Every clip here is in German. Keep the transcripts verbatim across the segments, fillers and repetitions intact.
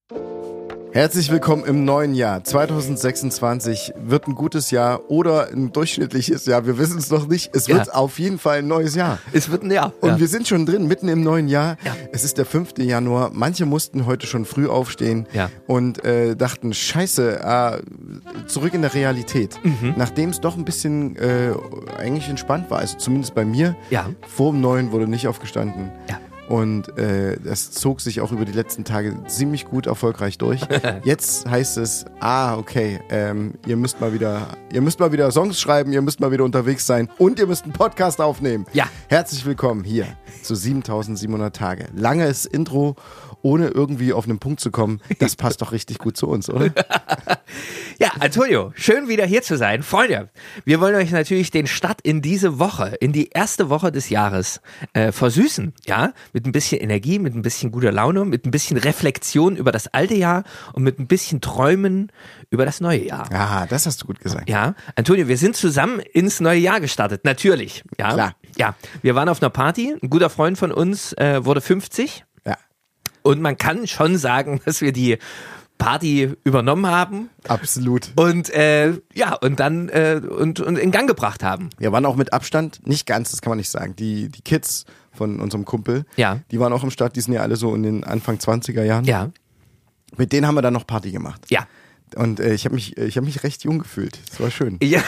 Herzlich willkommen im neuen Jahr. zwanzig sechsundzwanzig wird ein gutes Jahr oder ein durchschnittliches Jahr. Wir wissen es noch nicht. Es wird ja. auf jeden Fall ein neues Jahr. Es wird ein Jahr. Und ja. wir sind schon drin, mitten im neuen Jahr. Ja. Es ist der fünfte Januar. Manche mussten heute schon früh aufstehen ja. und äh, dachten, scheiße, äh, zurück in der Realität. Mhm. Nachdem es doch ein bisschen äh, eigentlich entspannt war, also zumindest bei mir, ja. vor dem Neuen wurde nicht aufgestanden. Ja. Und äh, das zog sich auch über die letzten Tage ziemlich gut erfolgreich durch. Jetzt heißt es, ah, okay, ähm, ihr müsst mal wieder, ihr müsst mal wieder Songs schreiben, ihr müsst mal wieder unterwegs sein und ihr müsst einen Podcast aufnehmen. Ja. Herzlich willkommen hier zu siebentausendsiebenhundert Tage. Langes Intro, ohne irgendwie auf einen Punkt zu kommen. Das passt doch richtig gut zu uns, oder? Ja, Antonio, schön wieder hier zu sein. Freunde, wir wollen euch natürlich den Start in diese Woche, in die erste Woche des Jahres äh, versüßen, ja, mit ein bisschen Energie, mit ein bisschen guter Laune, mit ein bisschen Reflexion über das alte Jahr und mit ein bisschen Träumen über das neue Jahr. Ja, das hast du gut gesagt. Ja, Antonio, wir sind zusammen ins neue Jahr gestartet, natürlich. Ja, klar. Ja, wir waren auf einer Party, ein guter Freund von uns äh, wurde fünfzig. Ja. Und man kann schon sagen, dass wir die Party übernommen haben. Absolut. Und äh, ja, und dann äh, und, und in Gang gebracht haben. Wir waren auch mit Abstand, nicht ganz, das kann man nicht sagen. Die, die Kids von unserem Kumpel, ja. die waren auch im Start, die sind ja alle so in den Anfang zwanziger Jahren. Ja. Mit denen haben wir dann noch Party gemacht. Ja. Und äh, ich habe mich, ich habe mich recht jung gefühlt. Das war schön. Ja.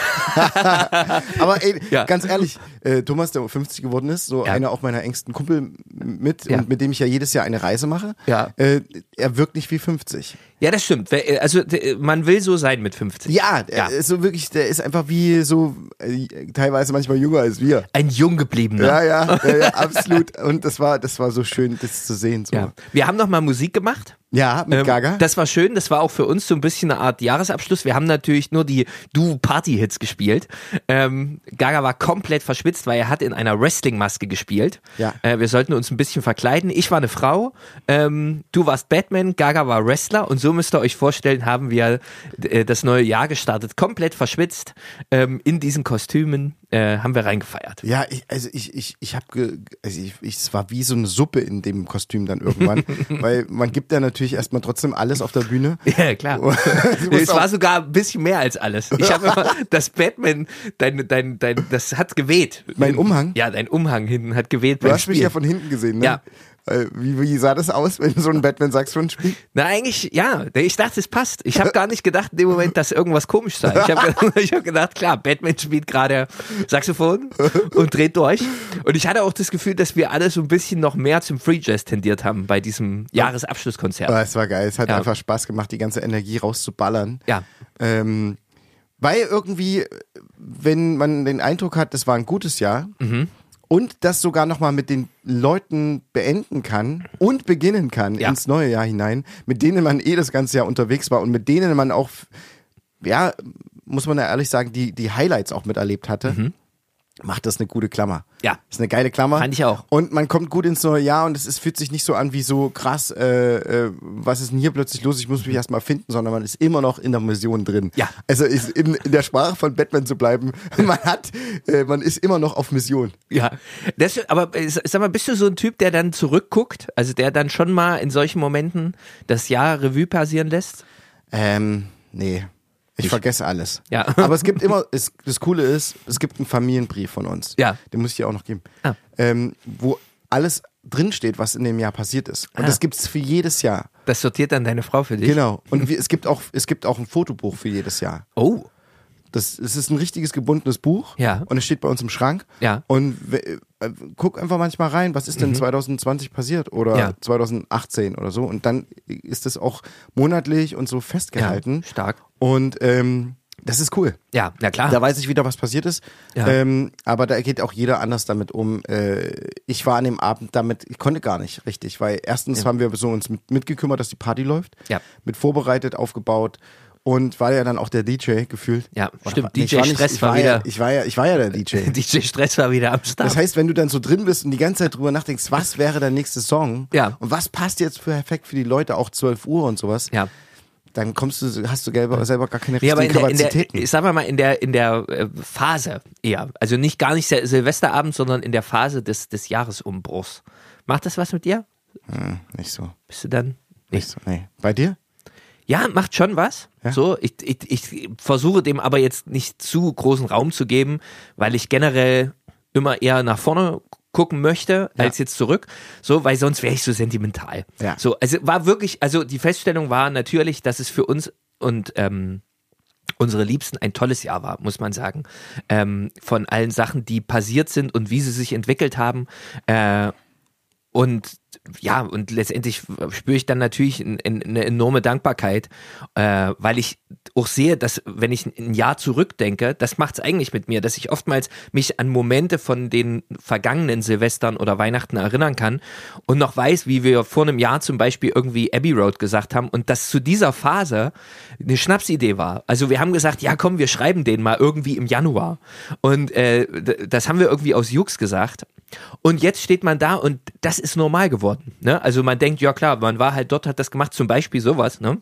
Aber ey, ja. ganz ehrlich, äh, Thomas, der fünfzig geworden ist, so ja. einer auch meiner engsten Kumpel mit ja. und mit dem ich ja jedes Jahr eine Reise mache, ja. äh, er wirkt nicht wie fünfzig. Ja, das stimmt. Also man will so sein mit fünfzig. Ja, ja. Er ist so wirklich, der ist einfach wie so äh, teilweise manchmal jünger als wir. Ein jung gebliebener. Ja, ja, ja, ja, absolut. Und das war, das war so schön, das zu sehen. So. Ja. Wir haben noch mal Musik gemacht. Ja, mit ähm, Gaga. Das war schön, das war auch für uns so ein bisschen eine Art Jahresabschluss. Wir haben natürlich nur die Du-Party-Hits gespielt. Ähm, Gaga war komplett verschwitzt, weil er hat in einer Wrestling-Maske gespielt. Ja. Äh, wir sollten uns ein bisschen verkleiden. Ich war eine Frau, ähm, du warst Batman, Gaga war Wrestler und so müsst ihr euch vorstellen, haben wir äh, das neue Jahr gestartet, komplett verschwitzt, ähm, in diesen Kostümen äh, haben wir reingefeiert. Ja, ich, also ich, ich, ich habe, also ich, ich, es war wie so eine Suppe in dem Kostüm dann irgendwann, weil man gibt ja natürlich erstmal trotzdem alles auf der Bühne. Ja, klar. Es war sogar ein bisschen mehr als alles. Ich habe immer das Batman, dein, dein, dein, das hat geweht. Mein Umhang? Ja, dein Umhang hinten hat geweht. Du hast mich ja von hinten gesehen, ne? Ja. Wie, wie sah das aus, wenn du so ein Batman-Saxophon spielst? Na, eigentlich, ja. Ich dachte, es passt. Ich habe gar nicht gedacht in dem Moment, dass irgendwas komisch sei. Ich habe ich hab gedacht, klar, Batman spielt gerade Saxophon und dreht durch. Und ich hatte auch das Gefühl, dass wir alle so ein bisschen noch mehr zum Free Jazz tendiert haben bei diesem Jahresabschlusskonzert. Oh, es war geil. Es hat ja. einfach Spaß gemacht, die ganze Energie rauszuballern. Ja. Ähm, weil irgendwie, wenn man den Eindruck hat, das war ein gutes Jahr, mhm. und das sogar nochmal mit den Leuten beenden kann und beginnen kann ja. ins neue Jahr hinein, mit denen man eh das ganze Jahr unterwegs war und mit denen man auch, ja, muss man ja ehrlich sagen, die, die Highlights auch miterlebt hatte, mhm. macht das eine gute Klammer. Ja. Ist eine geile Klammer. Fand ich auch. Und man kommt gut ins neue Jahr und es ist, fühlt sich nicht so an wie so krass, äh, äh, was ist denn hier plötzlich los, ich muss mich erstmal finden, sondern man ist immer noch in der Mission drin. Ja. Also ist in, in der Sprache von Batman zu bleiben, man hat, äh, man ist immer noch auf Mission. Ja, das, aber sag mal, bist du so ein Typ, der dann zurückguckt, also der dann schon mal in solchen Momenten das Jahr Revue passieren lässt? Ähm, nee. Ich, ich vergesse alles. Ja. Aber es gibt immer, es, das Coole ist, es gibt einen Familienbrief von uns. Ja. Den muss ich dir auch noch geben. Ah. Ähm, wo alles drinsteht, was in dem Jahr passiert ist. Und ah. das gibt's für jedes Jahr. Das sortiert dann deine Frau für dich? Genau. Und wir, es gibt auch, es gibt auch ein Fotobuch für jedes Jahr. Oh. Das, es ist ein richtiges gebundenes Buch. Ja. Und es steht bei uns im Schrank. Ja. Und äh, guck einfach manchmal rein, was ist denn mhm. zwanzig zwanzig passiert oder ja. zwanzig achtzehn oder so. Und dann ist das auch monatlich und so festgehalten. Ja, stark. Und ähm, das ist cool. Ja, na klar. Da weiß ich wieder, was passiert ist. Ja. Ähm, aber da geht auch jeder anders damit um. Äh, ich war an dem Abend damit, ich konnte gar nicht richtig, weil erstens ja. haben wir so uns mit, mitgekümmert, dass die Party läuft. Ja. Mit vorbereitet, aufgebaut. Und war ja dann auch der D J gefühlt. Ja, Oder, stimmt. Nee, D J Stress nicht, war, war wieder. Ja, ich, war ja, ich war ja der D J. D J Stress war wieder am Start. Das heißt, wenn du dann so drin bist und die ganze Zeit drüber nachdenkst, was wäre der nächste Song? Ja. Und was passt jetzt perfekt für die Leute, auch zwölf Uhr und sowas? Ja. Dann kommst du, hast du selber, selber gar keine ja, richtigen aber in der, Kapazitäten. In der, ich sag mal in der, in der äh, Phase eher. Also nicht gar nicht Sil- Silvesterabend, sondern in der Phase des, des Jahresumbruchs. Macht das was mit dir? Hm, nicht so. Bist du dann Nicht so, nee. Bei dir? Ja, macht schon was. Ja? So, ich, ich, ich versuche dem aber jetzt nicht zu großen Raum zu geben, weil ich generell immer eher nach vorne gucken möchte, als ja. jetzt zurück, so, weil sonst wäre ich so sentimental. Ja. So, also war wirklich, also die Feststellung war natürlich, dass es für uns und ähm, unsere Liebsten ein tolles Jahr war, muss man sagen. Ähm, von allen Sachen, die passiert sind und wie sie sich entwickelt haben. Äh, und ja, und letztendlich spüre ich dann natürlich ein, ein, eine enorme Dankbarkeit, äh, weil ich auch sehe, dass wenn ich ein Jahr zurückdenke, das macht es eigentlich mit mir, dass ich oftmals mich an Momente von den vergangenen Silvestern oder Weihnachten erinnern kann und noch weiß, wie wir vor einem Jahr zum Beispiel irgendwie Abbey Road gesagt haben und das zu dieser Phase eine Schnapsidee war. Also wir haben gesagt, ja komm, wir schreiben den mal irgendwie im Januar und äh, das haben wir irgendwie aus Jux gesagt. Und jetzt steht man da und das ist normal geworden. Ne? Also man denkt, ja klar, man war halt dort, hat das gemacht, zum Beispiel sowas. Ne?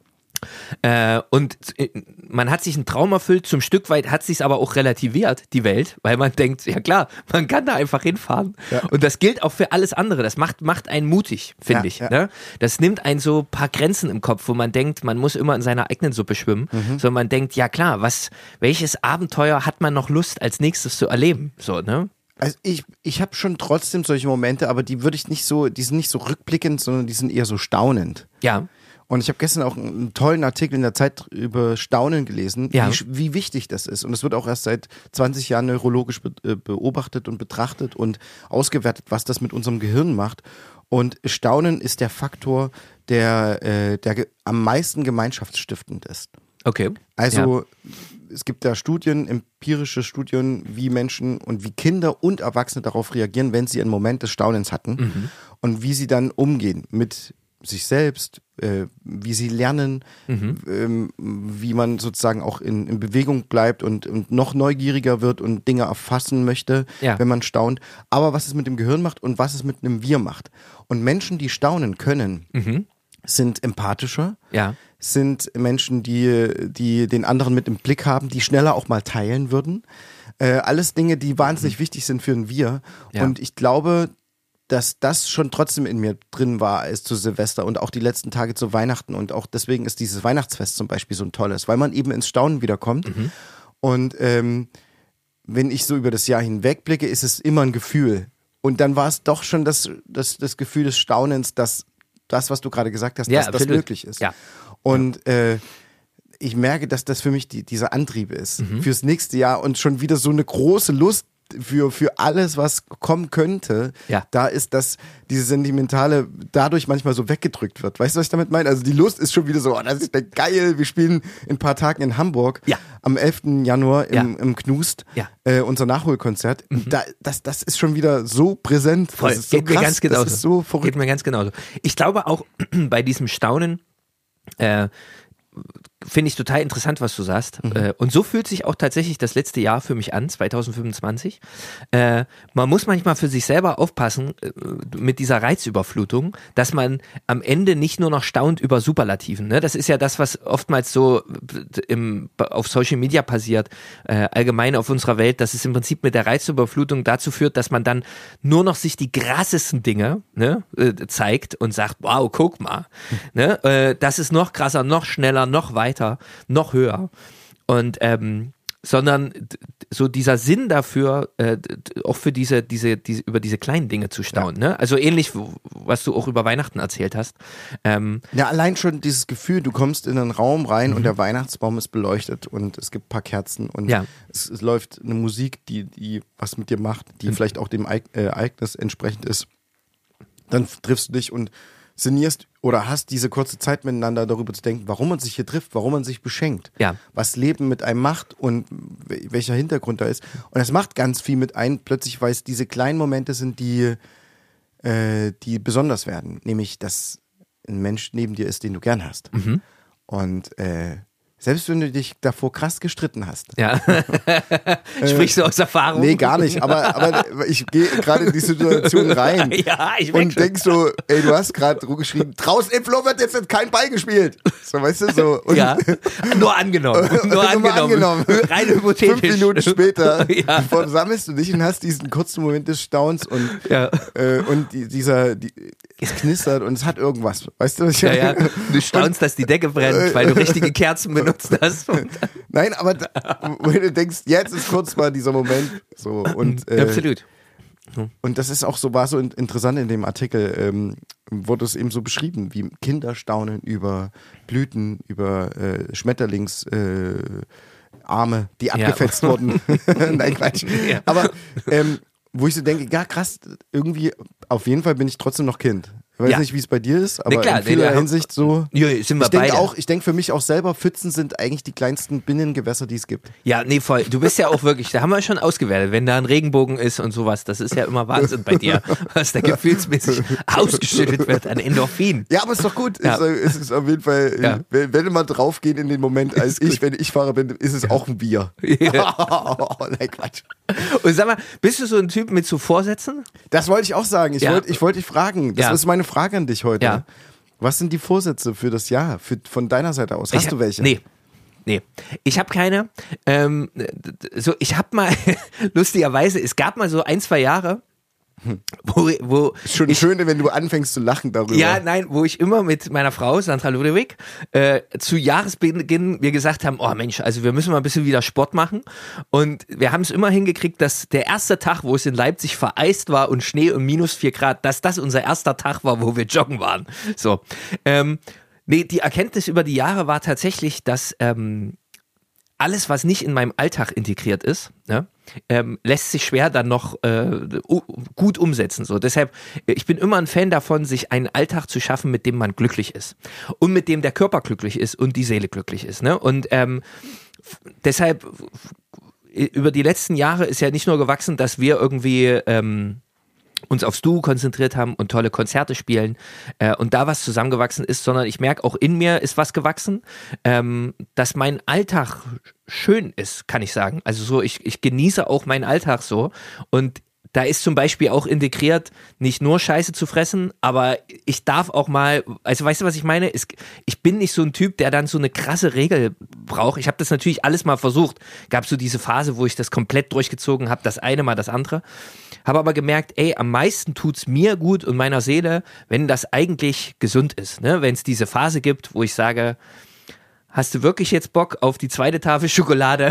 Äh, und man hat sich einen Traum erfüllt, zum Stück weit hat sich aber auch relativiert, die Welt, weil man denkt, ja klar, man kann da einfach hinfahren. Ja. Und das gilt auch für alles andere. Das macht, macht einen mutig, finde ja, ich. Ja. Ne? Das nimmt einen so ein paar Grenzen im Kopf, wo man denkt, man muss immer in seiner eigenen Suppe schwimmen. Mhm. So man denkt, ja klar, was, welches Abenteuer hat man noch Lust als nächstes zu erleben? So, ne? Also ich, ich habe schon trotzdem solche Momente, aber die würde ich nicht so, die sind nicht so rückblickend, sondern die sind eher so staunend. Ja. Und ich habe gestern auch einen tollen Artikel in der Zeit über Staunen gelesen, ja. wie, wie wichtig das ist. Und es wird auch erst seit zwanzig Jahren neurologisch be- beobachtet und betrachtet und ausgewertet, was das mit unserem Gehirn macht. Und Staunen ist der Faktor, der, äh, der ge- am meisten gemeinschaftsstiftend ist. Okay. Also ja. Es gibt da Studien, empirische Studien, wie Menschen und wie Kinder und Erwachsene darauf reagieren, wenn sie einen Moment des Staunens hatten mhm. und wie sie dann umgehen mit sich selbst, äh, wie sie lernen, mhm. ähm, wie man sozusagen auch in, in Bewegung bleibt und, und noch neugieriger wird und Dinge erfassen möchte, ja. wenn man staunt. Aber was es mit dem Gehirn macht und was es mit einem Wir macht. Und Menschen, die staunen können, mhm. sind empathischer, ja. sind Menschen, die, die den anderen mit im Blick haben, die schneller auch mal teilen würden. Äh, alles Dinge, die wahnsinnig mhm. wichtig sind für ein Wir. Ja. Und ich glaube, dass das schon trotzdem in mir drin war als zu Silvester und auch die letzten Tage zu Weihnachten. Und auch deswegen ist dieses Weihnachtsfest zum Beispiel so ein tolles, weil man eben ins Staunen wiederkommt. Mhm. Und ähm, wenn ich so über das Jahr hinweg blicke, ist es immer ein Gefühl. Und dann war es doch schon das, das, das Gefühl des Staunens, dass das, was du gerade gesagt hast, ja, dass absolut. das möglich ist. Ja. Und äh, ich merke, dass das für mich die, dieser Antrieb ist mhm. fürs nächste Jahr und schon wieder so eine große Lust für, für alles, was kommen könnte. Ja. Da ist das, diese Sentimentale dadurch manchmal so weggedrückt wird. Weißt du, was ich damit meine? Also die Lust ist schon wieder so, oh, das ist geil, wir spielen in ein paar Tagen in Hamburg ja. am elften Januar im, ja. im Knust, ja. äh, unser Nachholkonzert. Mhm. Da, das, das ist schon wieder so präsent. Voll. Das ist so Geht krass, mir ganz genauso. Das ist so verrückt. Geht mir ganz genauso. Ich glaube auch bei diesem Staunen, äh, finde ich total interessant, was du sagst. Mhm. Äh, und so fühlt sich auch tatsächlich das letzte Jahr für mich an, zwanzig fünfundzwanzig. Äh, man muss manchmal für sich selber aufpassen äh, mit dieser Reizüberflutung, dass man am Ende nicht nur noch staunt über Superlativen. Ne? Das ist ja das, was oftmals so im, auf Social Media passiert, äh, allgemein auf unserer Welt, dass es im Prinzip mit der Reizüberflutung dazu führt, dass man dann nur noch sich die krassesten Dinge ne, äh, zeigt und sagt, wow, guck mal. Mhm. Ne? Äh, das ist noch krasser, noch schneller, noch weiter. noch höher und ähm, sondern so dieser Sinn dafür äh, auch für diese diese diese über diese kleinen Dinge zu staunen, ja. ne? Also ähnlich was du auch über Weihnachten erzählt hast. Ähm, ja, allein schon dieses Gefühl, du kommst in einen Raum rein mhm. und der Weihnachtsbaum ist beleuchtet und es gibt ein paar Kerzen und ja. es, es läuft eine Musik, die die was mit dir macht, die mhm. vielleicht auch dem Ereignis entsprechend ist. Dann triffst du dich und sinnierst oder hast diese kurze Zeit miteinander darüber zu denken, warum man sich hier trifft, warum man sich beschenkt, ja. was Leben mit einem macht und welcher Hintergrund da ist. Und es macht ganz viel mit einem, plötzlich, weil es diese kleinen Momente sind, die, äh, die besonders werden. Nämlich, dass ein Mensch neben dir ist, den du gern hast. Mhm. Und äh, selbst wenn du dich davor krass gestritten hast. Ja. Sprichst du aus Erfahrung? Nee, gar nicht. Aber, aber ich gehe gerade in die Situation rein. Ja, ich und denk so, ey, du hast gerade geschrieben, draußen im Flur wird jetzt kein Ball gespielt. So, weißt du, so. Und ja, nur angenommen. Nur angenommen. angenommen. Rein hypothetisch. Fünf Minuten später ja. sammelst du dich und hast diesen kurzen Moment des Staunens und, ja. äh, und die, dieser, die, es knistert und es hat irgendwas. Weißt du? Ich ja, ja. Du staunst, und, dass die Decke brennt, weil du richtige Kerzen benutzt hast. Nein, aber da, wo du denkst, jetzt ist kurz mal dieser Moment. So, und, äh, Absolut. Und das ist auch so, war so interessant in dem Artikel, ähm, wurde es eben so beschrieben, wie Kinder staunen über Blüten, über äh, Schmetterlingsarme, äh, die abgefetzt ja. wurden. Nein, Quatsch. Ja. Aber ähm, wo ich so denke, ja krass, irgendwie, auf jeden Fall bin ich trotzdem noch Kind. Ich weiß ja. nicht, wie es bei dir ist, aber nee, klar, in vieler nee, Hinsicht so. Ja, sind wir ich denke beide. auch, ich denke für mich auch selber, Pfützen sind eigentlich die kleinsten Binnengewässer, die es gibt. Ja, nee, voll. Du bist ja auch wirklich, da haben wir schon ausgewertet, wenn da ein Regenbogen ist und sowas, das ist ja immer Wahnsinn bei dir, was da gefühlsmäßig ausgeschüttet wird an Endorphin. Ja, aber ist doch gut. Ja. Es ist auf jeden Fall, ja. wenn, wenn wir mal draufgehen in den Moment, als ich, wenn ich Fahrer bin, ist es ja. auch ein Bier. Ja. Nein, Quatsch. Und sag mal, bist du so ein Typ mit so Vorsätzen? Das wollte ich auch sagen. Ich ja. wollte ich wollt dich fragen. Das ja. ist meine Frage an dich heute. Ja. Was sind die Vorsätze für das Jahr, für, von deiner Seite aus? Hast ich, du welche? Nee. Nee, ich habe keine. Ähm, so, ich habe mal, lustigerweise, es gab mal so ein, zwei Jahre, wo, wo schon ich, schön, wenn du anfängst zu lachen darüber. Ja, nein, wo ich immer mit meiner Frau, Sandra Ludewig, äh, zu Jahresbeginn wir gesagt haben, oh Mensch, also wir müssen mal ein bisschen wieder Sport machen. Und wir haben es immer hingekriegt, dass der erste Tag, wo es in Leipzig vereist war und Schnee und minus vier Grad, dass das unser erster Tag war, wo wir joggen waren. So, ähm, nee, die Erkenntnis über die Jahre war tatsächlich, dass ähm, alles, was nicht in meinem Alltag integriert ist, ne, ähm, lässt sich schwer dann noch äh, gut umsetzen. So, deshalb, ich bin immer ein Fan davon, sich einen Alltag zu schaffen, mit dem man glücklich ist und mit dem der Körper glücklich ist und die Seele glücklich ist. Ne? Und ähm, deshalb über die letzten Jahre ist ja nicht nur gewachsen, dass wir irgendwie ähm, uns aufs Duo konzentriert haben und tolle Konzerte spielen äh, und da was zusammengewachsen ist, sondern ich merke, auch in mir ist was gewachsen, ähm, dass mein Alltag schön ist, kann ich sagen. Also so, ich, ich genieße auch meinen Alltag so und da ist zum Beispiel auch integriert, nicht nur Scheiße zu fressen, aber ich darf auch mal, also weißt du, was ich meine? Ich bin nicht so ein Typ, der dann so eine krasse Regel braucht. Ich habe das natürlich alles mal versucht. Gab so diese Phase, wo ich das komplett durchgezogen habe, das eine mal das andere. Habe aber gemerkt, ey, am meisten tut's mir gut und meiner Seele, wenn das eigentlich gesund ist. Ne? Wenn es diese Phase gibt, wo ich sage, hast du wirklich jetzt Bock auf die zweite Tafel Schokolade?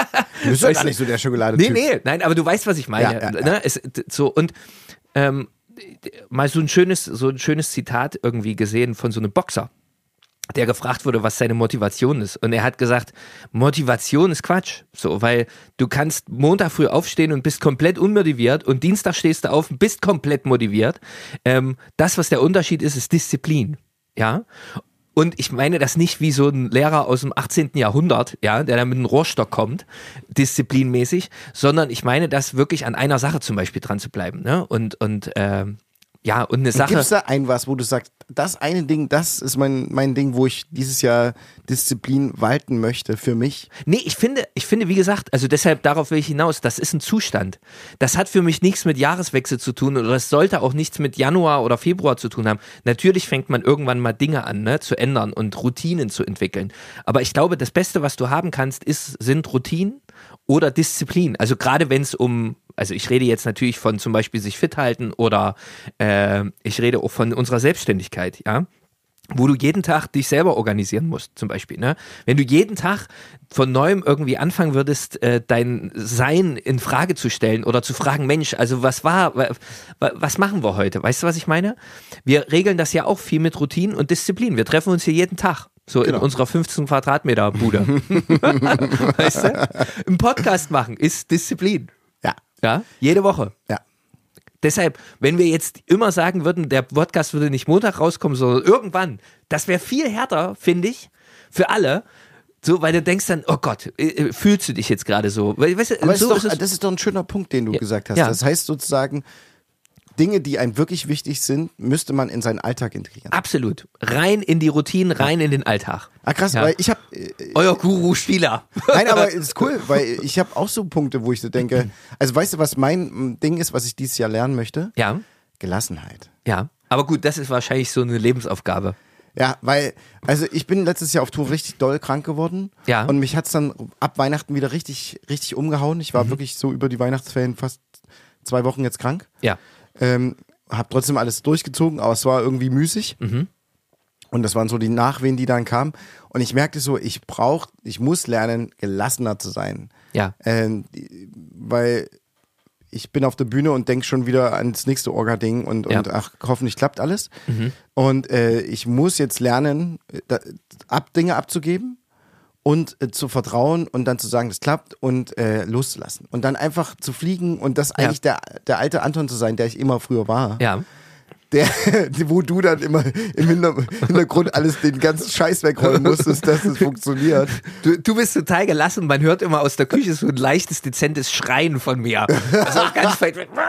Du bist doch gar nicht so der Schokoladetyp. Nee, nee, nein, aber du weißt, was ich meine. Ja, ja, ja. Ne? Es, so, und ähm, mal so ein schönes, so ein schönes Zitat irgendwie gesehen von so einem Boxer, der gefragt wurde, was seine Motivation ist. Und er hat gesagt, Motivation ist Quatsch. So, weil du kannst Montag früh aufstehen und bist komplett unmotiviert und Dienstag stehst du auf und bist komplett motiviert. Ähm, das, was der Unterschied ist, ist Disziplin. Ja. Und ich meine das nicht wie so ein Lehrer aus dem achtzehnten Jahrhundert, ja, der da mit einem Rohrstock kommt, disziplinmäßig, sondern ich meine das wirklich an einer Sache zum Beispiel dran zu bleiben. Ne? Und, und ähm, ja, und eine Sache. Gibt es da ein was, wo du sagst, das eine Ding, das ist mein, mein Ding, wo ich dieses Jahr Disziplin walten möchte für mich? Nee, ich finde, ich finde, wie gesagt, also deshalb, darauf will ich hinaus, das ist ein Zustand. Das hat für mich nichts mit Jahreswechsel zu tun oder es sollte auch nichts mit Januar oder Februar zu tun haben. Natürlich fängt man irgendwann mal Dinge an, ne, zu ändern und Routinen zu entwickeln. Aber ich glaube, das Beste, was du haben kannst, ist, sind Routinen oder Disziplin. Also gerade wenn es um, also ich rede jetzt natürlich von zum Beispiel sich fit halten oder äh, ich rede auch von unserer Selbstständigkeit, ja, wo du jeden Tag dich selber organisieren musst, zum Beispiel, ne? Wenn du jeden Tag von neuem irgendwie anfangen würdest, äh, dein Sein in Frage zu stellen oder zu fragen, Mensch, also was war, wa, wa, was machen wir heute? Weißt du, was ich meine? Wir regeln das ja auch viel mit Routinen und Disziplin. Wir treffen uns hier jeden Tag. So genau. In unserer fünfzehn Quadratmeter Bude. Weißt du? Ein Podcast machen ist Disziplin. Ja. Ja, jede Woche. Ja. Deshalb, wenn wir jetzt immer sagen würden, der Podcast würde nicht Montag rauskommen, sondern irgendwann, das wäre viel härter, finde ich, für alle. So, weil du denkst dann, oh Gott, fühlst du dich jetzt gerade so? Weißt du, Aber so ist doch, ist das ist doch ein schöner Punkt, den du ja. gesagt hast. Ja. Das heißt sozusagen, Dinge, die einem wirklich wichtig sind, müsste man in seinen Alltag integrieren. Absolut. Rein in die Routinen, rein in den Alltag. Ah krass, ja. Weil ich habe äh, Euer Guru-Spieler. Nein, aber es ist cool, weil ich habe auch so Punkte, wo ich so denke, also weißt du, was mein Ding ist, was ich dieses Jahr lernen möchte? Ja. Gelassenheit. Ja, aber gut, das ist wahrscheinlich so eine Lebensaufgabe. Ja, weil, also ich bin letztes Jahr auf Tour richtig doll krank geworden. Ja. Und mich hat's dann ab Weihnachten wieder richtig, richtig umgehauen. Ich war Mhm. wirklich so über die Weihnachtsferien fast zwei Wochen jetzt krank. Ja. Ähm, habe trotzdem alles durchgezogen, aber es war irgendwie müßig. Mhm. Und das waren so die Nachwehen, die dann kamen. Und ich merkte so, ich brauche, ich muss lernen, gelassener zu sein. Ja. Ähm, weil ich bin auf der Bühne und denke schon wieder ans nächste Orga-Ding und, Ja. und ach, hoffentlich klappt alles. Mhm. Und äh, ich muss jetzt lernen, da, ab, Dinge abzugeben und äh, zu vertrauen und dann zu sagen, das klappt und äh, loszulassen. Und dann einfach zu fliegen und das eigentlich der, der alte Anton zu sein, der ich immer früher war. Ja. Der, wo du dann immer im Hinter- Hintergrund alles den ganzen Scheiß wegräumen musstest, dass es funktioniert. Du, du bist total gelassen, man hört immer aus der Küche so ein leichtes, dezentes Schreien von mir. Also ganz weit weg.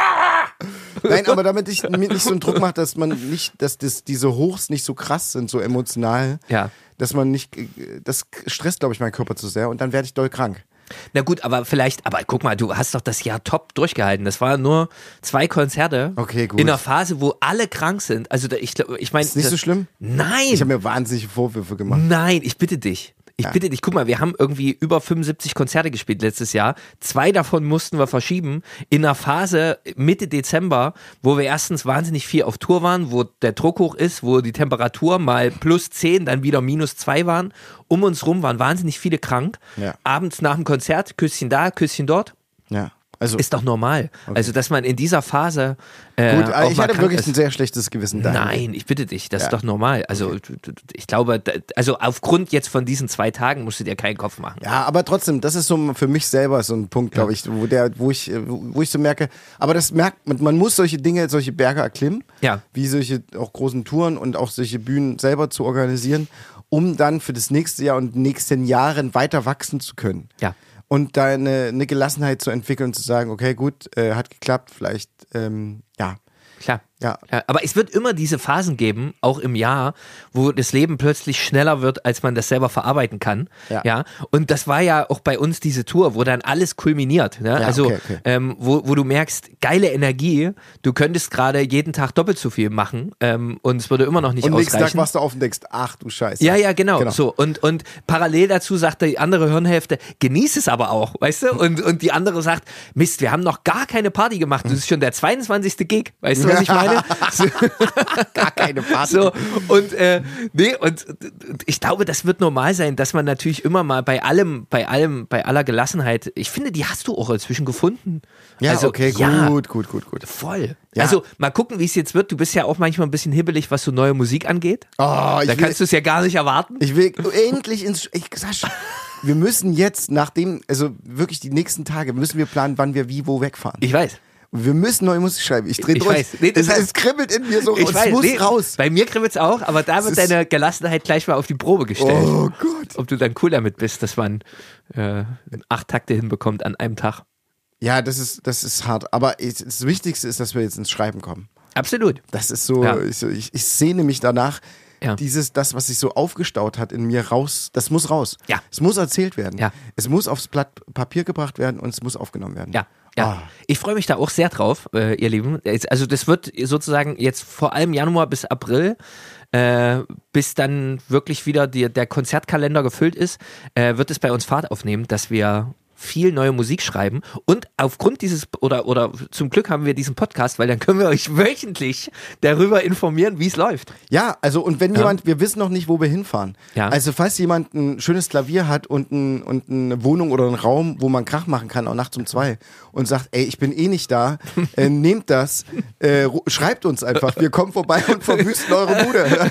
Nein, aber damit ich mir nicht so einen Druck mache, dass man nicht, dass das, diese Hochs nicht so krass sind, so emotional, Ja. dass man nicht, das stresst, glaube ich, meinen Körper zu sehr und dann werde ich doll krank. Na gut, aber vielleicht, aber guck mal, du hast doch das Jahr top durchgehalten. Das waren nur zwei Konzerte Okay, gut. in einer Phase, wo alle krank sind. Also da- ich glaube, ich meine, Ist nicht so schlimm? Nein, Ich habe mir wahnsinnige Vorwürfe gemacht. nein, ich bitte dich. Ich Ja. bitte dich, guck mal, wir haben irgendwie über fünfundsiebzig Konzerte gespielt letztes Jahr. Zwei davon mussten wir verschieben. In einer Phase Mitte Dezember, wo wir erstens wahnsinnig viel auf Tour waren, wo der Druck hoch ist, wo die Temperatur mal plus zehn, dann wieder minus zwei waren. Um uns rum waren wahnsinnig viele krank. Ja. Abends nach dem Konzert, Küsschen da, Küsschen dort. Ja. Also, Ist doch normal. Also, dass man in dieser Phase äh, gut, auch also ich mal hatte krank wirklich ist. ein sehr schlechtes Gewissen da. Nein, ich bitte dich, das Ja. ist doch normal. Also ich glaube, da- also aufgrund jetzt von diesen zwei Tagen musst du dir keinen Kopf machen. Ja, aber trotzdem, das ist so für mich selber so ein Punkt, glaube ich, wo der, wo ich, wo ich so merke, aber das merkt man, man muss solche Dinge, solche Berge erklimmen, Ja. wie solche auch großen Touren und auch solche Bühnen selber zu organisieren, um dann für das nächste Jahr und die nächsten Jahren weiter wachsen zu können. Ja. Und da eine, eine Gelassenheit zu entwickeln und zu sagen, okay, gut, äh, hat geklappt, vielleicht, ähm, ja. Klar. Ja. Ja, aber es wird immer diese Phasen geben, auch im Jahr, wo das Leben plötzlich schneller wird, als man das selber verarbeiten kann. Ja. Ja. Und das war ja auch bei uns diese Tour, wo dann alles kulminiert. Ne? Ja, also, okay, okay. Ähm, wo, wo du merkst, geile Energie, du könntest gerade jeden Tag doppelt so viel machen ähm, und es würde immer noch nicht Und nächsten ausreichen. Tag wachst du auf und denkst, ach du Scheiße. Ja, ja, genau. Genau. So und und parallel dazu sagt die andere Hirnhälfte, genieß es aber auch, weißt du? Und und die andere sagt, Mist, wir haben noch gar keine Party gemacht. Das ist schon der zweiundzwanzigste Gig, weißt du, was ich meine? So, Gar keine Party. so und äh, nee und, und ich glaube, das wird normal sein, dass man natürlich immer mal bei allem, bei allem, bei aller Gelassenheit. Ich finde, die hast du auch inzwischen gefunden. Ja, also, okay, gut, ja, gut, gut, gut. voll. Ja. Also mal gucken, wie es jetzt wird. Du bist ja auch manchmal ein bisschen hibbelig, was so neue Musik angeht. Oh, ich Da will- kannst du es ja gar nicht erwarten. Ich will endlich ins. Ich, Sascha, wir müssen jetzt, nachdem, also wirklich die nächsten Tage, müssen wir planen, wann wir wie wo wegfahren. Ich weiß. Wir müssen neue Musik schreiben. Ich dreh Ich durch. weiß. Nee, das es, heißt- es kribbelt in mir so. Ich es weiß, muss nee, raus. Bei mir kribbelt's auch, aber da wird Es ist- deine Gelassenheit gleich mal auf die Probe gestellt. Oh Gott. Ob du dann cool damit bist, dass man äh, acht Takte hinbekommt an einem Tag. Ja, das ist, das ist hart. Aber ich, das Wichtigste ist, dass wir jetzt ins Schreiben kommen. Absolut. Das ist so, Ja. ich, so- ich, ich sehne mich danach, Ja. dieses, das, was sich so aufgestaut hat in mir raus, das muss raus. Ja. Es muss erzählt werden. Ja. Es muss aufs Blatt Papier gebracht werden und es muss aufgenommen werden. Ja. Ja, Ah. ich freue mich da auch sehr drauf, äh, ihr Lieben. Also das wird sozusagen jetzt vor allem Januar bis April, äh, bis dann wirklich wieder die, der Konzertkalender gefüllt ist, äh, wird es bei uns Fahrt aufnehmen, dass wir viel neue Musik schreiben und aufgrund dieses oder oder zum Glück haben wir diesen Podcast, weil dann können wir euch wöchentlich darüber informieren, wie es läuft. Ja, also und wenn jemand, wir wissen noch nicht, wo wir hinfahren. Ja. Also falls jemand ein schönes Klavier hat und, ein, und eine Wohnung oder einen Raum, wo man Krach machen kann, auch nachts um zwei und sagt, ey, ich bin eh nicht da, äh, nehmt das, äh, ru- schreibt uns einfach, wir kommen vorbei und verwüsten eure Bude.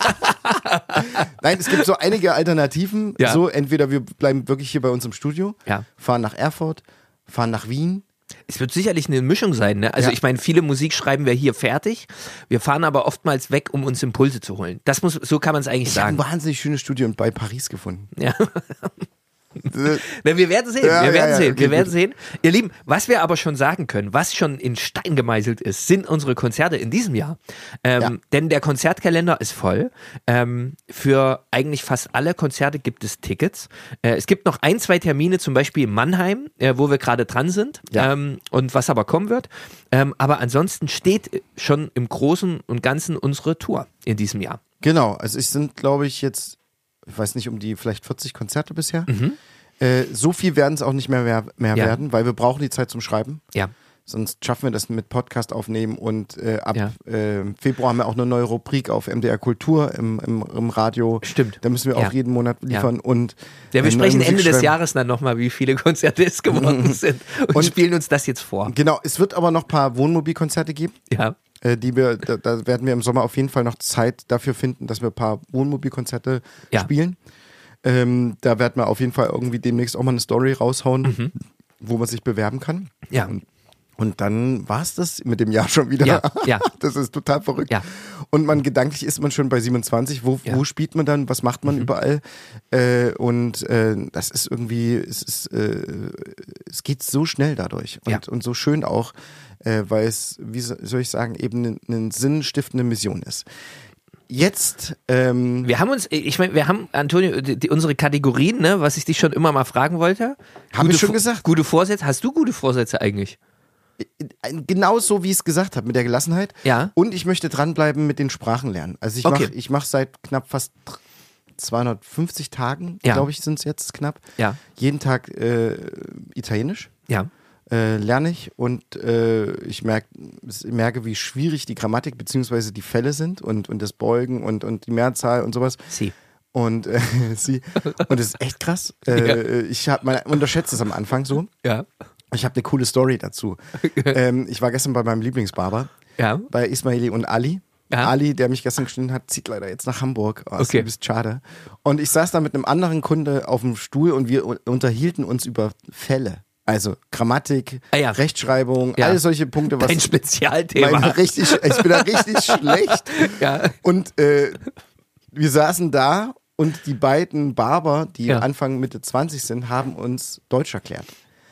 Nein, es gibt so einige Alternativen. Ja. So, entweder wir bleiben wirklich hier bei uns im Studio, Ja. fahren nach Erfurt, fahren nach Wien. Es wird sicherlich eine Mischung sein, ne? Also Ja. ich meine, viele Musik schreiben wir hier fertig. Wir fahren aber oftmals weg, um uns Impulse zu holen. Das muss, so kann man es eigentlich Ich habe ein sagen. wahnsinnig schönes Studio bei Paris gefunden. Ja. Äh, Na, wir werden sehen, Ja, wir ja, werden ja, sehen, okay, wir werden gut. sehen. Ihr Lieben, was wir aber schon sagen können, was schon in Stein gemeißelt ist, sind unsere Konzerte in diesem Jahr. Ähm, Ja. Denn der Konzertkalender ist voll. Ähm, für eigentlich fast alle Konzerte gibt es Tickets. Äh, es gibt noch ein, zwei Termine, zum Beispiel in Mannheim, äh, wo wir gerade dran sind Ja. ähm, und was aber kommen wird. Ähm, aber ansonsten steht schon im Großen und Ganzen unsere Tour in diesem Jahr. Genau, also es sind, glaube ich, jetzt, ich weiß nicht, um die vielleicht vierzig Konzerte bisher. Mhm. Äh, so viel werden es auch nicht mehr, mehr, mehr Ja. werden, weil wir brauchen die Zeit zum Schreiben. Ja. sonst schaffen wir das mit Podcast aufnehmen und äh, ab Ja. äh, Februar haben wir auch eine neue Rubrik auf M D R Kultur im, im, im Radio. Stimmt. Da müssen wir Ja. auch jeden Monat liefern Ja. und Ja, wir äh, neue sprechen Musik Ende des schreiben. Jahres dann nochmal, wie viele Konzerte es geworden sind und, Und- spielen uns das jetzt vor. Genau, es wird aber noch ein paar Wohnmobilkonzerte geben. Ja. Äh, die wir, da, da werden wir im Sommer auf jeden Fall noch Zeit dafür finden, dass wir ein paar Wohnmobilkonzerte Ja. spielen. Ähm, da werden wir auf jeden Fall irgendwie demnächst auch mal eine Story raushauen, Mhm. wo man sich bewerben kann. Ja. Und, und dann war es das mit dem Jahr schon wieder. Ja, ja. Das ist total verrückt. Ja. Und man gedanklich ist man schon bei siebenundzwanzig. Wo, Ja. wo spielt man dann? Was macht man überall? Äh, und äh, das ist irgendwie, es ist, äh, es geht so schnell dadurch und, Ja. und so schön auch, äh, weil es, wie so- soll ich sagen, eben eine, eine sinnstiftende Mission ist. Jetzt, ähm, Wir haben uns, ich meine, wir haben, Antonio, die, die, unsere Kategorien, ne, was ich dich schon immer mal fragen wollte. Hab Gute ich schon Vo- gesagt. Gute Vorsätze. Hast du gute Vorsätze eigentlich? genau so, wie ich es gesagt habe, mit der Gelassenheit. Ja. Und ich möchte dranbleiben mit den Sprachen lernen. Also ich Okay. mache ich mach seit knapp fast zweihundertfünfzig Tagen, Ja. glaube ich, sind es jetzt knapp. Ja. Jeden Tag äh, Italienisch. Ja. Äh, lerne ich und äh, ich merk, ich merke, wie schwierig die Grammatik bzw. die Fälle sind und, und das Beugen und, und die Mehrzahl und sowas. Sie. Und äh, sie und das ist echt krass. Äh, Ja. Ich habe man unterschätzt es am Anfang so. Ja. Ich habe eine coole Story dazu. ähm, ich war gestern bei meinem Lieblingsbarber, Ja. bei Ismaili und Ali. Ja. Ali, der mich gestern geschnitten hat, zieht leider jetzt nach Hamburg. Oh, ist Okay. ein bisschen schade. Und ich saß da mit einem anderen Kunde auf dem Stuhl und wir u- unterhielten uns über Fälle. Also Grammatik, Ah ja. Rechtschreibung, Ja. all solche Punkte, was Dein Spezialthema. mein, richtig, ich bin da richtig schlecht. Ja. Und äh, wir saßen da und die beiden Barber, die Ja. Anfang Mitte zwanzig sind, haben uns Deutsch erklärt.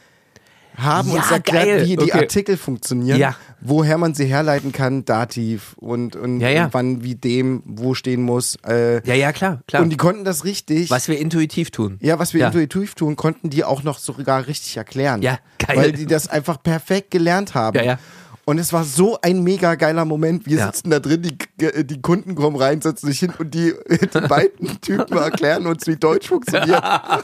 Haben Ja, uns erklärt, geil. wie die Okay. Artikel funktionieren, Ja. woher man sie herleiten kann, Dativ und, und, Ja, ja. und wann wie dem wo stehen muss. Äh, Ja, ja, klar, klar. Und die konnten das richtig. Was wir intuitiv tun. Ja, was wir Ja. intuitiv tun, konnten die auch noch sogar richtig erklären. Ja, geil. Weil die das einfach perfekt gelernt haben. Ja, ja. Und es war so ein mega geiler Moment. Wir Ja. sitzen da drin, die, die Kunden kommen rein, setzen sich hin und die, die beiden Typen erklären uns, wie Deutsch funktioniert.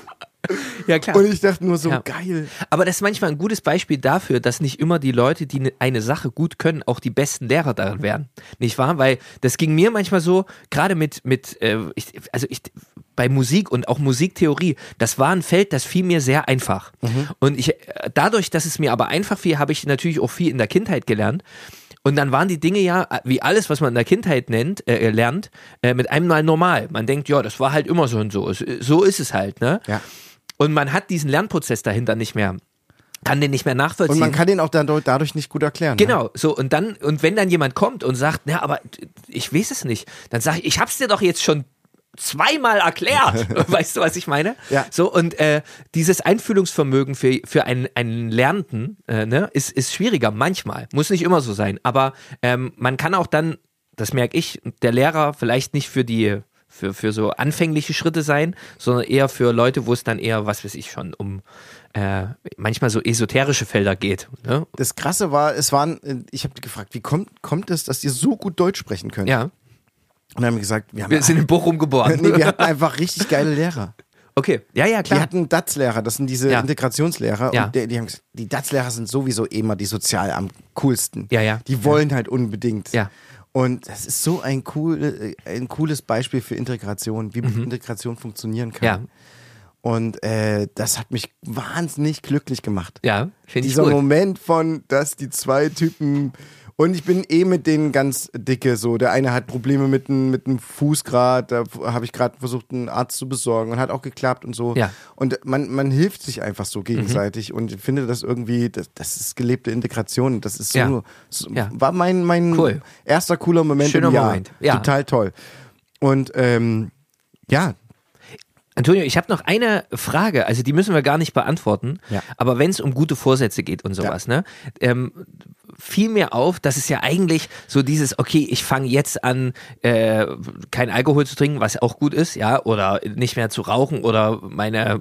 Ja, klar. Und ich dachte nur so, Ja. geil. Aber das ist manchmal ein gutes Beispiel dafür, dass nicht immer die Leute, die ne- eine Sache gut können, auch die besten Lehrer darin werden. Nicht wahr? Weil das ging mir manchmal so, gerade mit, mit äh, ich, also ich, bei Musik und auch Musiktheorie, das war ein Feld, das fiel mir sehr einfach. Und ich, äh, dadurch, dass es mir aber einfach fiel, habe ich natürlich auch viel in der Kindheit gelernt. Und dann waren die Dinge ja, wie alles, was man in der Kindheit nennt, äh, lernt, äh, mit einem Mal normal. Man denkt, ja, das war halt immer so und so. Es- So ist es halt, ne? Ja. Und man hat diesen Lernprozess dahinter nicht mehr, kann den nicht mehr nachvollziehen. Und man kann den auch dadurch, dadurch nicht gut erklären. Ne? Genau, so und dann, und wenn dann jemand kommt und sagt, na, aber ich weiß es nicht, dann sage ich, ich hab's dir doch jetzt schon zweimal erklärt. Weißt du, was ich meine? Ja. So, und äh, dieses Einfühlungsvermögen für, für einen, einen Lernenden äh, ne, ist, ist schwieriger manchmal. Muss nicht immer so sein. Aber ähm, man kann auch dann, das merke ich, der Lehrer vielleicht nicht für die Für, für so anfängliche Schritte sein, sondern eher für Leute, wo es dann eher, was weiß ich schon, um äh, manchmal so esoterische Felder geht. Ne? Das Krasse war, es waren, ich habe gefragt, wie kommt, kommt es, dass ihr so gut Deutsch sprechen könnt? Ja, Und dann haben wir gesagt, wir, haben wir sind in Bochum geboren. nee, wir hatten einfach richtig geile Lehrer. Okay, ja, ja, Wir klar. hatten D A Z-Lehrer, das sind diese Ja. Integrationslehrer. Ja. Und die, die haben gesagt, die D A Z-Lehrer sind sowieso immer die sozial am coolsten. Ja, ja. Die wollen halt unbedingt. Ja. Und das ist so ein, cool, ein cooles Beispiel für Integration, wie Integration funktionieren kann. Ja. Und äh, das hat mich wahnsinnig glücklich gemacht. Ja, finde ich Dieser gut. Moment von, dass die zwei Typen, und ich bin eh mit denen ganz dicke, so, der eine hat Probleme mit dem mit dem Fuß gerade, da habe ich gerade versucht, einen Arzt zu besorgen und hat auch geklappt und so. Ja. Und man, man hilft sich einfach so gegenseitig und ich finde das irgendwie, das, das ist gelebte Integration, das ist so, Ja. so Ja. war mein, mein Cool. erster cooler Moment Schöner im Jahr. Moment. Ja. Total toll. Und ähm, ja, Antonio, ich habe noch eine Frage, also die müssen wir gar nicht beantworten, Ja. aber wenn es um gute Vorsätze geht und sowas, ne, ähm, fiel mir auf, dass es ja eigentlich so dieses, okay, ich fange jetzt an, äh, kein Alkohol zu trinken, was auch gut ist, ja, oder nicht mehr zu rauchen oder meine,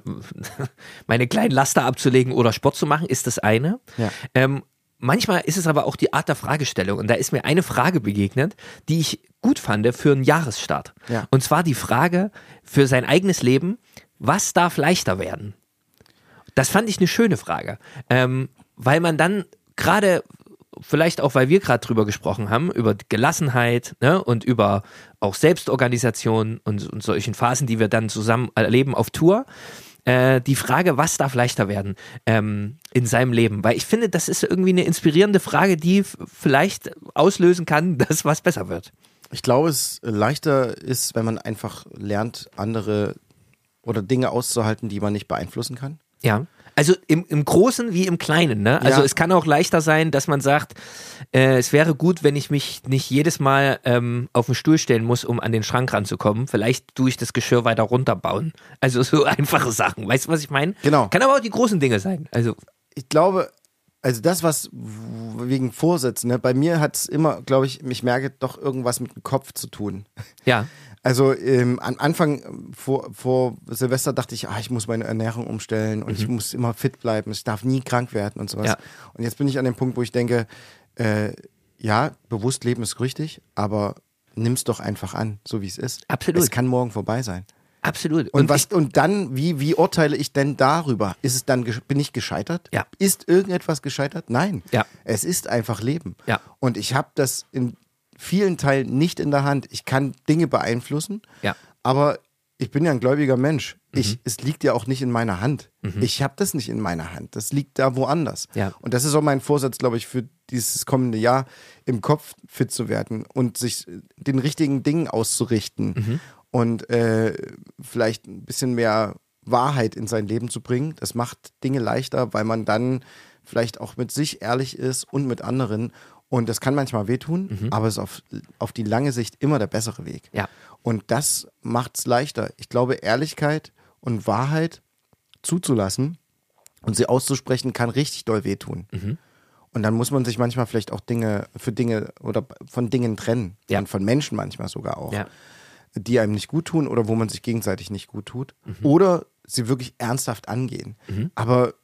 meine kleinen Laster abzulegen oder Sport zu machen, ist das eine. Ja. Ähm, manchmal ist es aber auch die Art der Fragestellung und da ist mir eine Frage begegnet, die ich gut fand für einen Jahresstart. Ja. Und zwar die Frage für sein eigenes Leben, was darf leichter werden? Das fand ich eine schöne Frage, ähm, weil man dann gerade vielleicht auch, weil wir gerade drüber gesprochen haben, über Gelassenheit, ne, und über auch Selbstorganisation und, und solchen Phasen, die wir dann zusammen erleben auf Tour, äh, die Frage, was darf leichter werden ähm, in seinem Leben? Weil ich finde, das ist irgendwie eine inspirierende Frage, die f- vielleicht auslösen kann, dass was besser wird. Ich glaube, es leichter ist, wenn man einfach lernt, andere oder Dinge auszuhalten, die man nicht beeinflussen kann. Ja. Also im, im Großen wie im Kleinen, ne? Also Ja. es kann auch leichter sein, dass man sagt, äh, es wäre gut, wenn ich mich nicht jedes Mal ähm, auf den Stuhl stellen muss, um an den Schrank ranzukommen. Vielleicht tue ich das Geschirr weiter runterbauen. Also so einfache Sachen. Weißt du, was ich meine? Genau. Kann aber auch die großen Dinge sein. Also Ich glaube, also das, was wegen Vorsätzen, ne, bei mir hat es immer, glaube ich, ich merke doch irgendwas mit dem Kopf zu tun. ja, Also ähm, am Anfang vor, vor Silvester dachte ich, ah, ich muss meine Ernährung umstellen und mhm. ich muss immer fit bleiben, ich darf nie krank werden und sowas. Ja. Und jetzt bin ich an dem Punkt, wo ich denke, äh, ja, bewusst leben ist richtig, aber nimm's doch einfach an, so wie es ist. Absolut. Es kann morgen vorbei sein. absolut. Und, Und was ich, und dann, wie, wie urteile ich denn darüber? Ist es dann, gesch- bin ich gescheitert? Ja. Ist irgendetwas gescheitert? Nein. Ja. Es ist einfach Leben. Ja. Und ich habe das in vielen Teilen nicht in der Hand. Ich kann Dinge beeinflussen, Ja. aber ich bin ja ein gläubiger Mensch. Mhm. Ich, es liegt ja auch nicht in meiner Hand. Ich habe das nicht in meiner Hand. Das liegt da woanders. Ja. Und das ist auch mein Vorsatz, glaube ich, für dieses kommende Jahr, im Kopf fit zu werden und sich den richtigen Dingen auszurichten Mhm. und äh, vielleicht ein bisschen mehr Wahrheit in sein Leben zu bringen. Das macht Dinge leichter, weil man dann vielleicht auch mit sich ehrlich ist und mit anderen. Und das kann manchmal wehtun, Mhm. aber es ist auf, auf die lange Sicht immer der bessere Weg. Ja. Und das macht es leichter. Ich glaube, Ehrlichkeit und Wahrheit zuzulassen und sie auszusprechen, kann richtig doll wehtun. Mhm. Und dann muss man sich manchmal vielleicht auch Dinge für Dinge oder von Dingen trennen. Ja. Und von Menschen manchmal sogar auch. Ja. Die einem nicht gut tun oder wo man sich gegenseitig nicht gut tut. Mhm. Oder sie wirklich ernsthaft angehen. Aber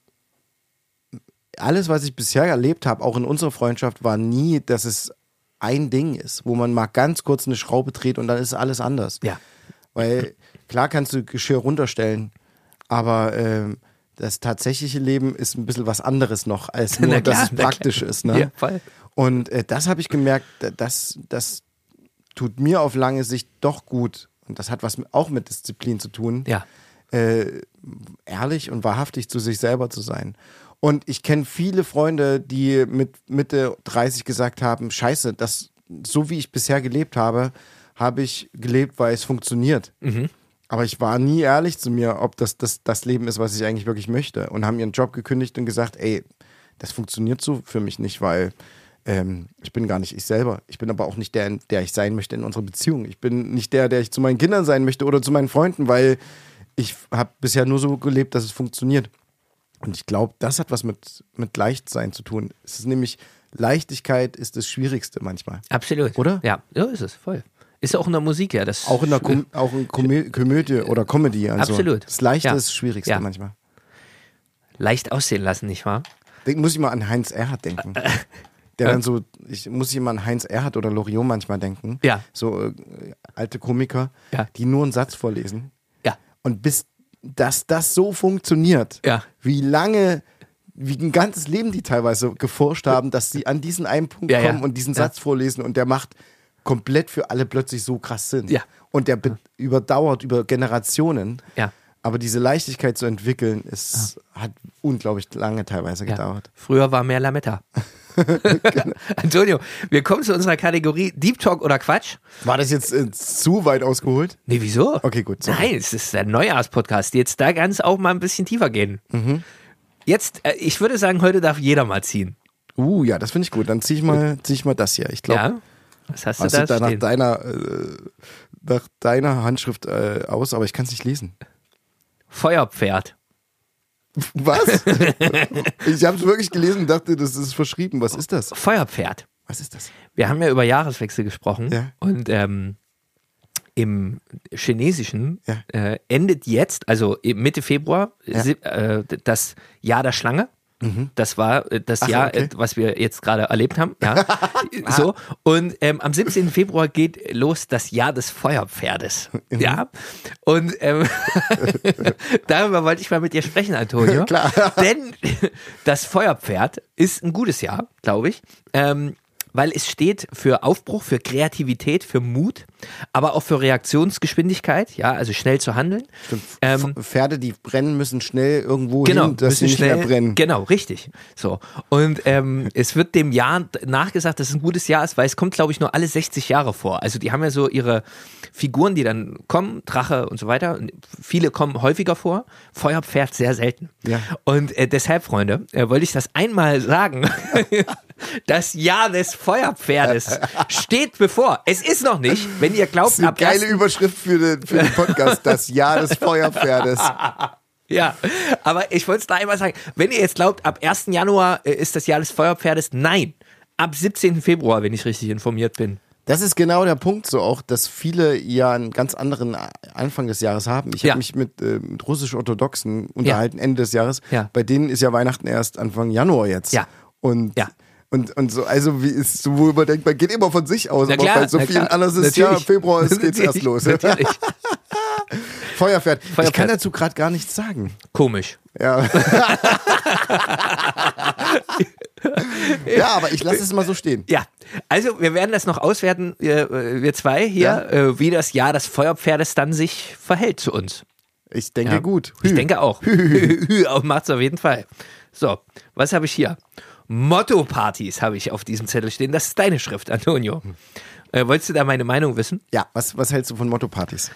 alles, was ich bisher erlebt habe, auch in unserer Freundschaft, war nie, dass es ein Ding ist, wo man mal ganz kurz eine Schraube dreht und dann ist alles anders. Ja. Weil klar kannst du Geschirr runterstellen, aber ähm, das tatsächliche Leben ist ein bisschen was anderes noch, als nur, Na klar, dass es na praktisch klar. ist. Ne? Ja, voll. Und äh, das habe ich gemerkt, das, das tut mir auf lange Sicht doch gut. Und das hat was mit, auch mit Disziplin zu tun, Ja. äh, ehrlich und wahrhaftig zu sich selber zu sein. Und ich kenne viele Freunde, die mit Mitte dreißig gesagt haben, scheiße, das, so wie ich bisher gelebt habe, habe ich gelebt, weil es funktioniert. Mhm. Aber ich war nie ehrlich zu mir, ob das, das das Leben ist, was ich eigentlich wirklich möchte. Und haben ihren Job gekündigt und gesagt, ey, das funktioniert so für mich nicht, weil ähm, ich bin gar nicht ich selber. Ich bin aber auch nicht der, der ich sein möchte in unserer Beziehung. Ich bin nicht der, der ich zu meinen Kindern sein möchte oder zu meinen Freunden, weil ich habe bisher nur so gelebt, dass es funktioniert. Und ich glaube, das hat was mit, mit Leichtsein zu tun. Es ist nämlich, Leichtigkeit ist das Schwierigste manchmal. Absolut. Oder? Ja, so ist es, voll. Ist auch in der Musik, ja. Das Auch in der Kom auch in Komö Komödie oder Comedy. Also Absolut. Das Leichte Ja. ist das Schwierigste Ja. manchmal. leicht aussehen lassen, nicht wahr? Denk, muss ich mal an Heinz Erhardt denken. Der dann so, ich muss immer an Heinz Erhardt oder Loriot manchmal denken. Ja. So äh, alte Komiker, Ja. die nur einen Satz vorlesen. Ja. Und bis dass das so funktioniert, Ja. wie lange, wie ein ganzes Leben die teilweise geforscht haben, dass sie an diesen einen Punkt Ja, ja. kommen und diesen Ja. Satz vorlesen und der macht komplett für alle plötzlich so krass Sinn. Ja. Und der be- überdauert über Generationen. Ja. Aber diese Leichtigkeit zu entwickeln, ist, hat unglaublich lange teilweise Ja. gedauert. Früher war mehr Lametta. Antonio, wir kommen zu unserer Kategorie Deep Talk oder Quatsch. War das jetzt äh, zu weit ausgeholt? Nee, wieso? Okay, gut. sorry. Nein, es ist ein Neujahrspodcast. Jetzt da ganz auch mal ein bisschen tiefer gehen. Mhm. Jetzt, äh, ich würde sagen, heute darf jeder mal ziehen. Uh, ja, das finde ich gut. Dann ziehe ich mal, zieh ich mal das hier. Ich glaube, Ja? Was hast du was da sieht da nach stehen? deiner, äh, nach deiner Handschrift äh, aus, aber ich kann es nicht lesen. Feuerpferd. Was? Ich habe es wirklich gelesen und dachte, das ist verschrieben. Was ist das? Feuerpferd. Was ist das? Wir haben ja über Jahreswechsel gesprochen Ja. und ähm, im Chinesischen Ja. äh, endet jetzt, also Mitte Februar, Ja. si- äh, das Jahr der Schlange. Das war äh, das Ach, Jahr, okay. äh, was wir jetzt gerade erlebt haben. Ja, so. Und ähm, am siebzehnten Februar geht los das Jahr des Feuerpferdes. Ja. Und ähm, darüber wollte ich mal mit dir sprechen, Antonio. Klar. Denn das Feuerpferd ist ein gutes Jahr, glaube ich. Ähm, weil es steht für Aufbruch, für Kreativität, für Mut, aber auch für Reaktionsgeschwindigkeit, ja, also schnell zu handeln. Ähm, Pferde, die brennen, müssen schnell irgendwo genau, hin, dass sie nicht schnell, mehr brennen. Genau, richtig. So. Und ähm, es wird dem Jahr nachgesagt, dass es ein gutes Jahr ist, weil es kommt, glaube ich, nur alle sechzig Jahre vor. Also die haben ja so ihre Figuren, die dann kommen, Drache und so weiter. Und viele kommen häufiger vor, Feuerpferd sehr selten. Ja. Und äh, deshalb, Freunde, äh, wollte ich das einmal sagen. Das Jahr des Feuerpferdes steht bevor. Es ist noch nicht, wenn ihr glaubt, das ist eine ab geile ersten Überschrift für den, für den Podcast, das Jahr des Feuerpferdes. Ja, aber ich wollte es da einmal sagen, wenn ihr jetzt glaubt, ab ersten Januar äh, ist das Jahr des Feuerpferdes, nein, ab siebzehnten Februar, wenn ich richtig informiert bin. Das ist genau der Punkt so auch, dass viele ja einen ganz anderen Anfang des Jahres haben. Ich Ja. habe mich mit, äh, mit russisch-orthodoxen unterhalten Ende des Jahres. Ja. Bei denen ist ja Weihnachten erst Anfang Januar jetzt. Ja. Und Ja. Und, und so, also wie ist so, wo man denkt, man geht immer von sich aus, Na aber klar, bei so na vielen klar. anderen ist es Natürlich. ja, Februar ist, geht's erst los. Natürlich. Feuerpferd. Ich Feuerpferd. kann dazu gerade gar nichts sagen. Komisch. Ja. Ja, aber ich lasse es mal so stehen. Ja, also wir werden das noch auswerten, wir, wir zwei hier, Ja. äh, wie das Jahr des Feuerpferdes dann sich verhält zu uns. Ich denke Ja. gut. Ich Hü. denke auch. Hü, auch macht's auf jeden Fall. So, was habe ich hier? Motto-Partys habe ich auf diesem Zettel stehen. Das ist deine Schrift, Antonio. Äh, wolltest du da meine Meinung wissen? Ja, was, was hältst du von Motto-Partys?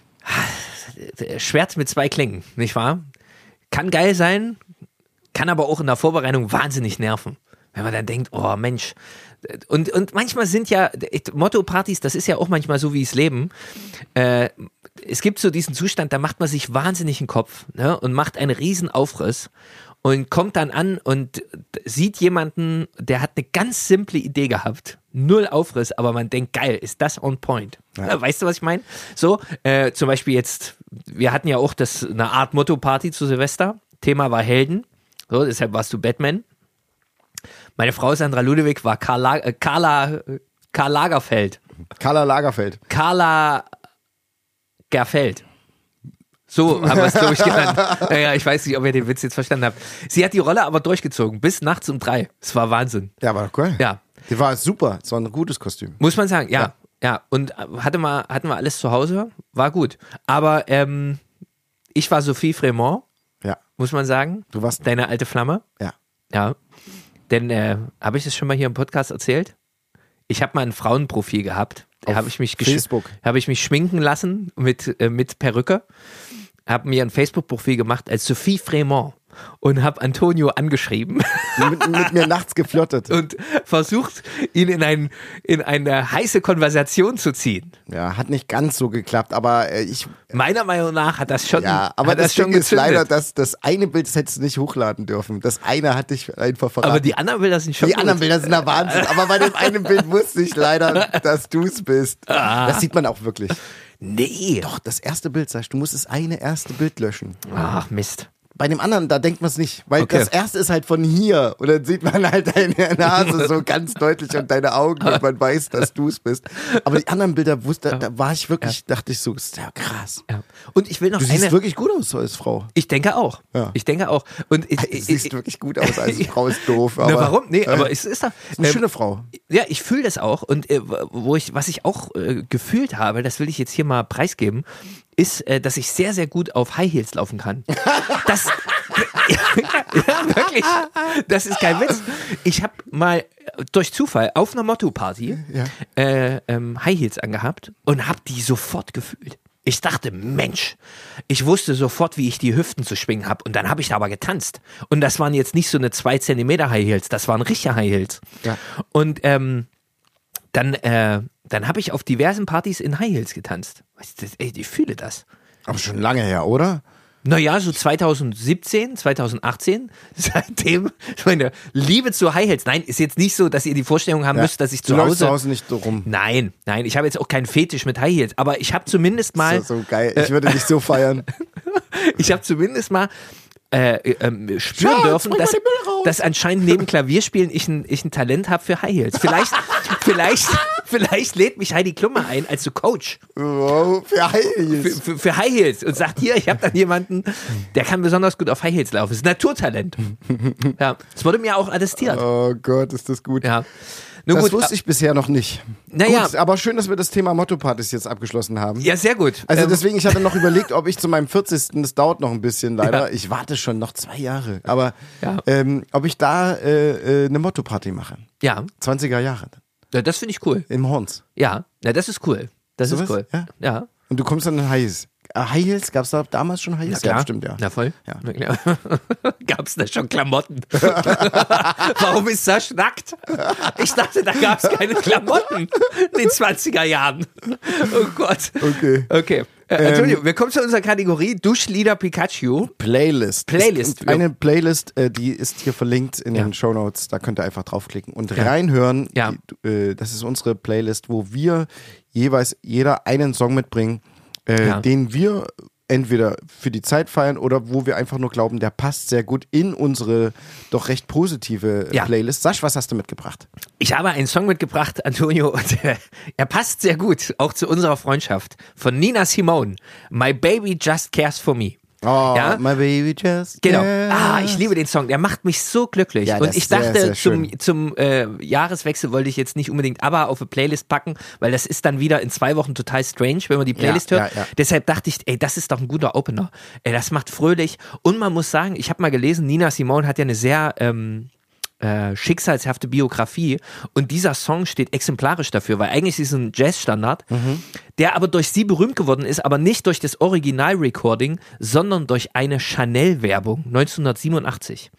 Schwert mit zwei Klingen, nicht wahr? Kann geil sein, kann aber auch in der Vorbereitung wahnsinnig nerven. Wenn man dann denkt, oh Mensch. Und, und manchmal sind ja, Motto-Partys, das ist ja auch manchmal so wie das Leben. Äh, es gibt so diesen Zustand, da macht man sich wahnsinnig einen Kopf, ne, und macht einen riesen Aufriss und kommt dann an und sieht jemanden, der hat eine ganz simple Idee gehabt. Null Aufriss, aber man denkt, geil, ist das on point. Ja. Weißt du, was ich meine? So, äh, zum Beispiel jetzt, wir hatten ja auch das, eine Art Motto-Party zu Silvester. Thema war Helden. So, deshalb warst du Batman. Meine Frau Sandra Ludewig war Carla, äh, Carla, äh, Karl Lagerfeld. Karla Lagerfeld. Carla Gerfeld. So haben wir es, glaube ich, genannt. Naja, ich weiß nicht, ob ihr den Witz jetzt verstanden habt. Sie hat die Rolle aber durchgezogen, bis nachts um drei. Es war Wahnsinn. Ja, war doch cool. Ja, Die war super. Es war ein gutes Kostüm. muss man sagen, ja. Ja. Ja, und hatte mal, hatten wir alles zu Hause, war gut. Aber ähm, ich war Sophie Fremont, Ja. muss man sagen. Du warst. Deine alte Flamme. Ja. Ja. Denn, äh, habe ich das schon mal hier im Podcast erzählt? Ich habe mal ein Frauenprofil gehabt. Da Auf habe ich mich gesch- Facebook. habe ich mich schminken lassen mit, äh, mit Perücke. Habe mir ein Facebook-Profil gemacht als Sophie Fremont und habe Antonio angeschrieben mit, mit mir nachts geflirtet. und versucht, ihn in, ein, in eine heiße Konversation zu ziehen. Ja, hat nicht ganz so geklappt, aber äh, ich. Meiner Meinung nach hat das schon. Ja, aber hat das, das schon Ding ist gezündet. leider, dass das eine Bild, das hättest du nicht hochladen dürfen. Das eine hat dich einfach verraten. Aber die anderen Bilder sind schon. Die gut. anderen Bilder sind der Wahnsinn. Aber bei dem einen Bild wusste ich leider, dass du es bist. Ah. Das sieht man auch wirklich. Nee. Doch, das erste Bild, sagst du, musst das eine erste Bild löschen. Ach, Mist. Bei dem anderen, da denkt man es nicht. Weil Okay. das erste ist halt von hier. Und dann sieht man halt deine Nase so ganz deutlich und deine Augen und man weiß, dass du es bist. Aber die anderen Bilder, wusste, da war ich wirklich, dachte ich so, ist ja krass. Ja. Und ich will noch Du siehst eine. wirklich gut aus als Frau. Ich denke auch. Ja. Ich denke auch. Und ich, Du ich, siehst ich, wirklich gut aus als Frau, ist doof. Aber, na, warum? Nee, äh, aber es ist da. ist eine ähm, schöne Frau. Ja, ich fühle das auch. Und äh, wo ich, was ich auch äh, gefühlt habe, das will ich jetzt hier mal preisgeben, ist, äh, dass ich sehr, sehr gut auf High Heels laufen kann. Das, ja, wirklich. Das ist kein Witz. Ich habe mal durch Zufall auf einer Motto-Party Ja. äh, ähm, High Heels angehabt und habe die sofort gefühlt. Ich dachte, Mensch, ich wusste sofort, wie ich die Hüften zu schwingen habe. Und dann habe ich da aber getanzt. Und das waren jetzt nicht so eine zwei Zentimeter High Heels, das waren richtige High Heels. Ja. Und ähm, dann, äh, dann habe ich auf diversen Partys in High Heels getanzt. Weißt du, ey, ich fühle das. Aber schon lange her, oder? Naja, so zwanzig siebzehn, zwanzig achtzehn, seitdem meine Liebe zu High Heels. Nein, ist jetzt nicht so, dass ihr die Vorstellung haben Ja. müsst, dass ich Du zu läufst Hause... zu Hause nicht so rum. Nein, nein, ich habe jetzt auch keinen Fetisch mit High Heels, aber ich habe zumindest mal... So, so geil. Ich würde dich so feiern. Ich habe zumindest mal äh, äh, spüren Schatz, dürfen, bring dass, mal den Müll raus. dass anscheinend neben Klavierspielen ich ein, ich ein Talent habe für High Heels. Vielleicht, vielleicht, vielleicht lädt mich Heidi Klum ein als so Coach. Wow, für High Heels. Für, für, für High Heels und sagt, hier, ich habe dann jemanden, der kann besonders gut auf High Heels laufen. Das ist ein Naturtalent. Ja, das wurde mir auch attestiert. Oh Gott, ist das gut. Ja. Nun das gut, wusste ich bisher noch nicht. Naja. Gut, aber schön, dass wir das Thema Motto-Partys jetzt abgeschlossen haben. Ja, sehr gut. Also Ähm, deswegen, ich hatte noch überlegt, ob ich zu meinem vierzigsten, das dauert noch ein bisschen leider, Ja. ich warte schon noch zwei Jahre, aber Ja. ähm, ob ich da äh, äh, eine Motto-Party mache. Ja, zwanziger Jahre. ja, das finde ich cool. Im Horns. Ja, ja, das ist cool. Das Sowas? ist cool. Ja. Ja. Und du kommst dann in High Heels. Äh, High Heels? Gab es da damals schon High Heels? klar. Ja, stimmt, ja. Na voll. Ja. Na klar. Gab's da schon Klamotten? Warum ist das nackt? Ich dachte, da gab's keine Klamotten in den zwanziger Jahren. Oh Gott. Okay. Okay. Äh, Entschuldigung, wir kommen zu unserer Kategorie Duschlieder Pikachu. Playlist. Playlist. Ist eine Playlist, äh, die ist hier verlinkt in Ja. den Shownotes. Da könnt ihr einfach draufklicken und reinhören. Ja. Die, äh, das ist unsere Playlist, wo wir jeweils jeder einen Song mitbringen, äh, Ja. den wir entweder für die Zeit feiern oder wo wir einfach nur glauben, der passt sehr gut in unsere doch recht positive Ja. Playlist. Sasch, was hast du mitgebracht? Ich habe einen Song mitgebracht, Antonio, und äh, er passt sehr gut, auch zu unserer Freundschaft, von Nina Simone. My Baby Just Cares for Me. Oh, Ja? My Baby Just Genau. Cares. Ah, ich liebe den Song. Der macht mich so glücklich. Ja, das und ich ist sehr, dachte, sehr zum, schön. zum äh, Jahreswechsel wollte ich jetzt nicht unbedingt ABBA auf eine Playlist packen, weil das ist dann wieder in zwei Wochen total strange, wenn man die Playlist Ja, hört. ja, ja. Deshalb dachte ich, ey, das ist doch ein guter Opener. Ey, das macht fröhlich. Und man muss sagen, ich habe mal gelesen, Nina Simone hat ja eine sehr ähm, äh, schicksalshafte Biografie und dieser Song steht exemplarisch dafür, weil eigentlich ist es ein Jazzstandard, Mhm. der aber durch sie berühmt geworden ist, aber nicht durch das Original-Recording, sondern durch eine Chanel-Werbung neunzehnhundertsiebenundachtzig.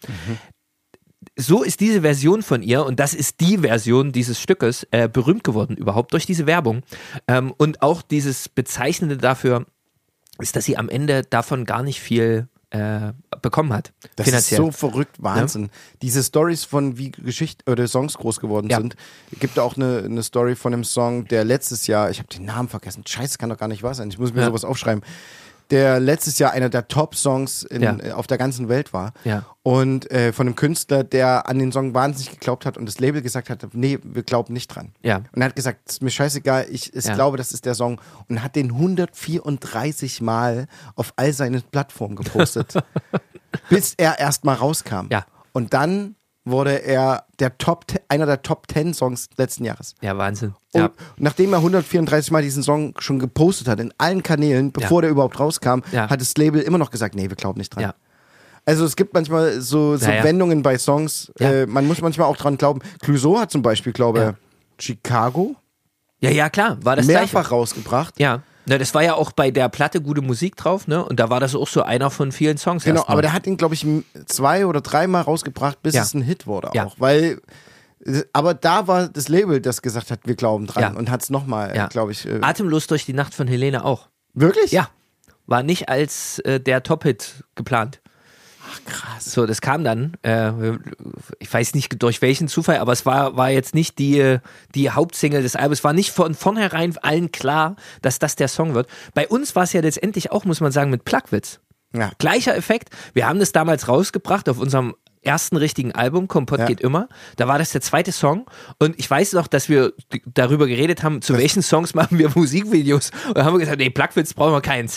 So ist diese Version von ihr, und das ist die Version dieses Stückes, äh, berühmt geworden überhaupt durch diese Werbung. Ähm, und auch dieses Bezeichnende dafür ist, dass sie am Ende davon gar nicht viel äh, bekommen hat. Das finanziell. ist so verrückt, Wahnsinn. Diese Stories von wie Geschichten oder Songs groß geworden Ja. sind. Es gibt auch eine, eine Story von einem Song, der letztes Jahr, ich habe den Namen vergessen, scheiße, kann doch gar nicht wahr sein, ich muss mir Ja. sowas aufschreiben, der letztes Jahr einer der Top-Songs in, Ja. äh, auf der ganzen Welt war. Ja. Und äh, von einem Künstler, der an den Song wahnsinnig geglaubt hat und das Label gesagt hat, nee, wir glauben nicht dran. Ja. Und er hat gesagt, es ist mir scheißegal, ich, ich Ja. glaube, das ist der Song. Und hat den hundertvierunddreißig Mal auf all seinen Plattformen gepostet, bis er erst mal rauskam. Ja. Und dann wurde er der Top, einer der Top zehn Songs letzten Jahres. Ja, Wahnsinn. Und Ja. nachdem er hundertvierunddreißig Mal diesen Song schon gepostet hat, in allen Kanälen, bevor Ja. der überhaupt rauskam, Ja. hat das Label immer noch gesagt, nee, wir glauben nicht dran. Ja. Also es gibt manchmal so, so Ja, ja. Wendungen bei Songs, Ja. äh, man muss manchmal auch dran glauben. Clouseau hat zum Beispiel, glaube ich, Ja. Chicago ja, ja, klar, war das mehrfach Gleiche. rausgebracht. Ja. Na, das war ja auch bei der Platte Gute Musik drauf, ne? Und da war das auch so einer von vielen Songs. Genau, erstmal. aber der hat ihn, glaube ich, m- zwei oder dreimal rausgebracht, bis Ja. es ein Hit wurde auch. Ja. Weil, äh, aber da war das Label, das gesagt hat, wir glauben dran Ja. und hat es nochmal, Ja. glaube ich. Äh, Atemlos durch die Nacht von Helene auch. wirklich? Ja. War nicht als äh, der Top-Hit geplant. Krass. So, das kam dann, äh, ich weiß nicht durch welchen Zufall, aber es war, war jetzt nicht die, die Hauptsingle des Albums. Es war nicht von vornherein allen klar, dass das der Song wird. Bei uns war es ja letztendlich auch, muss man sagen, mit Plagwitz. Ja. Gleicher Effekt. Wir haben das damals rausgebracht auf unserem ersten richtigen Album, Kompott Ja. geht immer. Da war das der zweite Song. Und ich weiß noch, dass wir d- darüber geredet haben, zu welchen Songs machen wir Musikvideos. Und dann haben wir gesagt, nee, Plagwitz brauchen wir keins.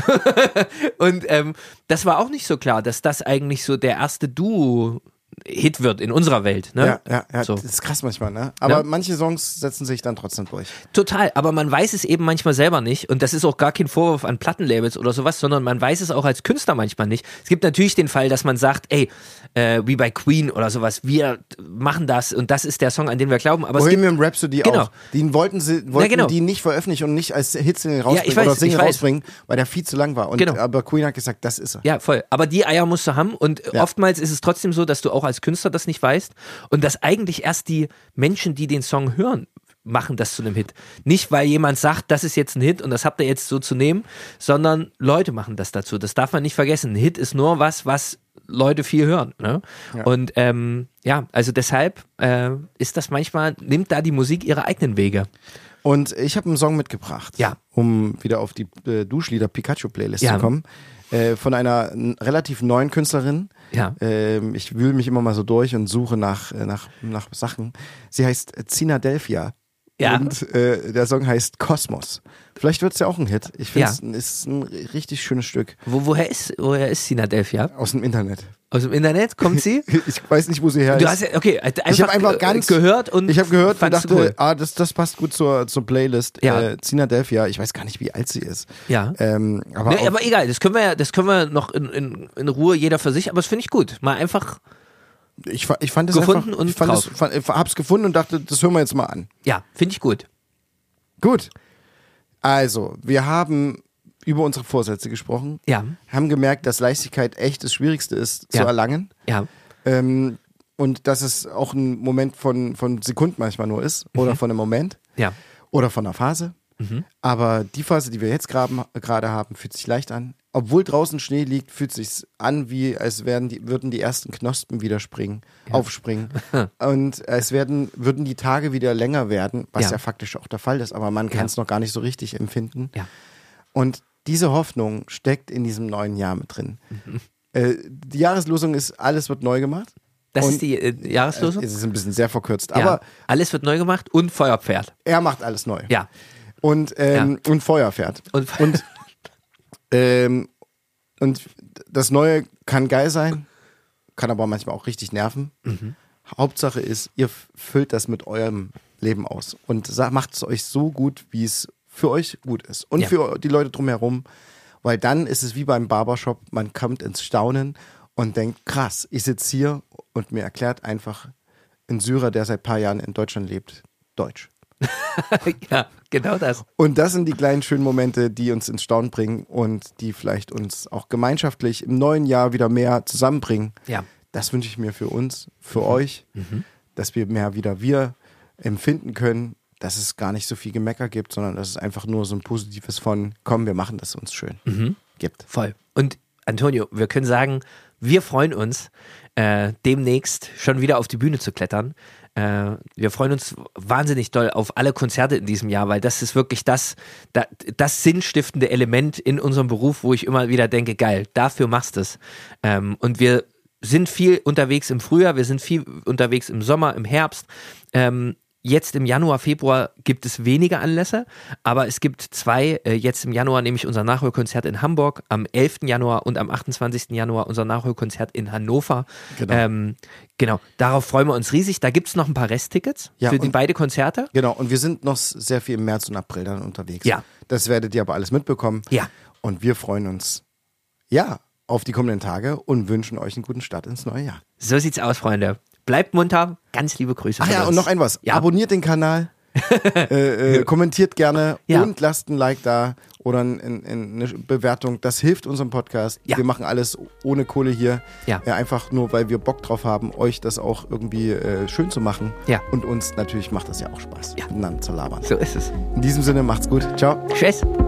Und ähm, das war auch nicht so klar, dass das eigentlich so der erste Duo-Hit wird in unserer Welt. Ne? Ja, ja, ja. So. Das ist krass manchmal, ne? Aber Ja. manche Songs setzen sich dann trotzdem durch. Total, aber man weiß es eben manchmal selber nicht und das ist auch gar kein Vorwurf an Plattenlabels oder sowas, sondern man weiß es auch als Künstler manchmal nicht. Es gibt natürlich den Fall, dass man sagt, ey, äh, wie bei Queen oder sowas, wir machen das und das ist der Song, an den wir glauben, aber es gibt, Bohemian Rhapsody Genau. auch. Den wollten sie wollten genau. die nicht veröffentlichen und nicht als Hitsingle rausbringen ich weiß, oder ich Single weiß. rausbringen, weil der viel zu lang war. Und, Genau. Aber Queen hat gesagt, das ist er. ja, voll, aber die Eier musst du haben und Ja. oftmals ist es trotzdem so, dass du auch als Künstler das nicht weißt und dass eigentlich erst die Menschen, die den Song hören, machen das zu einem Hit. Nicht, weil jemand sagt, das ist jetzt ein Hit und das habt ihr jetzt so zu nehmen, sondern Leute machen das dazu. Das darf man nicht vergessen. Ein Hit ist nur was, was Leute viel hören. Ne? Ja. Und ähm, ja, also deshalb äh, ist das manchmal, nimmt da die Musik ihre eigenen Wege. Und ich habe einen Song mitgebracht, ja. um wieder auf die äh, Duschlieder-Pikachu-Playlist ja. zu kommen. Äh, von einer n- relativ neuen Künstlerin. Ja. Ähm, ich wühle mich immer mal so durch und suche nach, äh, nach, nach Sachen. Sie heißt Zinadelphia. Ja. Und äh, der Song heißt Kosmos. Vielleicht wird es ja auch ein Hit. Ich finde, es ja. ist ein richtig schönes Stück. Wo, woher ist, woher ist Zinadelphia? Aus dem Internet. Aus dem Internet? Kommt sie? Ich weiß nicht, wo sie her Du ist. hast ja, okay, einfach, ich habe einfach ganz gehört und ich habe gehört und dachte, cool. ah, das, das passt gut zur, zur Playlist. Ja. Äh, Zinadelphia, ich weiß gar nicht, wie alt sie ist. Ja. Ähm, aber, Nee, auch, aber egal, das können wir ja, das können wir noch in, in, in Ruhe, jeder für sich, aber das finde ich gut. Mal einfach, ich, fa- ich fand es gefunden einfach, und ich fand es, drauf. fand, ich hab's gefunden und dachte, das hören wir jetzt mal an. ja, finde ich gut. Gut. Also, wir haben über unsere Vorsätze gesprochen. Ja. Haben gemerkt, dass Leichtigkeit echt das Schwierigste ist Ja. zu erlangen. Ja. Ähm, und dass es auch ein Moment von, von Sekunden manchmal nur ist. Oder Mhm. von einem Moment. Ja. Oder von einer Phase. Mhm. Aber die Phase, die wir jetzt graben- gerade haben, fühlt sich leicht an. Obwohl draußen Schnee liegt, fühlt es sich an, wie als wären die, würden die ersten Knospen wieder springen, aufspringen. Und es werden, würden die Tage wieder länger werden, was Ja. ja, faktisch auch der Fall ist, aber man kann es noch gar nicht so richtig empfinden. Ja. Und diese Hoffnung steckt in diesem neuen Jahr mit drin. Mhm. Äh, die Jahreslosung ist, alles wird neu gemacht. Das Und ist die äh, Jahreslosung? Es ist ein bisschen sehr verkürzt, ja. aber Alles wird neu gemacht und Feuerpferd. er macht alles neu. Ja. Und, ähm, und Feuer fährt. Und, Und, ähm, und das Neue kann geil sein, kann aber manchmal auch richtig nerven. Mhm. Hauptsache ist, ihr füllt das mit eurem Leben aus und macht es euch so gut, wie es für euch gut ist. Und Ja. für die Leute drumherum, weil dann ist es wie beim Barbershop, man kommt ins Staunen und denkt, krass, ich sitze hier und mir erklärt einfach ein Syrer, der seit ein paar Jahren in Deutschland lebt, Deutsch. ja, genau das. Und das sind die kleinen schönen Momente, die uns ins Staunen bringen und die vielleicht uns auch gemeinschaftlich im neuen Jahr wieder mehr zusammenbringen. Ja. Das wünsche ich mir für uns, für euch, Mhm. dass wir mehr wieder wir empfinden können, dass es gar nicht so viel Gemecker gibt, sondern dass es einfach nur so ein positives von, komm, wir machen das uns schön Mhm. gibt. Voll. Und Antonio, wir können sagen, wir freuen uns, äh, demnächst schon wieder auf die Bühne zu klettern. Äh, wir freuen uns wahnsinnig doll auf alle Konzerte in diesem Jahr, weil das ist wirklich das, das, das sinnstiftende Element in unserem Beruf, wo ich immer wieder denke, geil, dafür machst du es. Ähm, und wir sind viel unterwegs im Frühjahr, wir sind viel unterwegs im Sommer, im Herbst. Ähm, Jetzt im Januar, Februar gibt es weniger Anlässe, aber es gibt zwei, äh, jetzt im Januar nämlich unser Nachholkonzert in Hamburg, am elften Januar und am achtundzwanzigsten Januar unser Nachholkonzert in Hannover. Genau. Ähm, genau, darauf freuen wir uns riesig. Da gibt es noch ein paar Resttickets Ja, für die und- beide Konzerte. Genau, und wir sind noch sehr viel im März und April dann unterwegs. Ja. Das werdet ihr aber alles mitbekommen. Ja. Und wir freuen uns, ja, auf die kommenden Tage und wünschen euch einen guten Start ins neue Jahr. So sieht's aus, Freunde. Bleibt munter, ganz liebe Grüße. Ach von ja, uns. und noch ein was. Ja. Abonniert den Kanal, äh, äh, kommentiert gerne Ja. und lasst ein Like da oder ein, ein, ein, eine Bewertung. Das hilft unserem Podcast. Ja. Wir machen alles ohne Kohle hier. Ja. Äh, einfach nur, weil wir Bock drauf haben, euch das auch irgendwie äh, schön zu machen. Ja. Und uns natürlich macht das ja auch Spaß, Ja. miteinander zu labern. So ist es. In diesem Sinne, macht's gut. Ciao. Tschüss.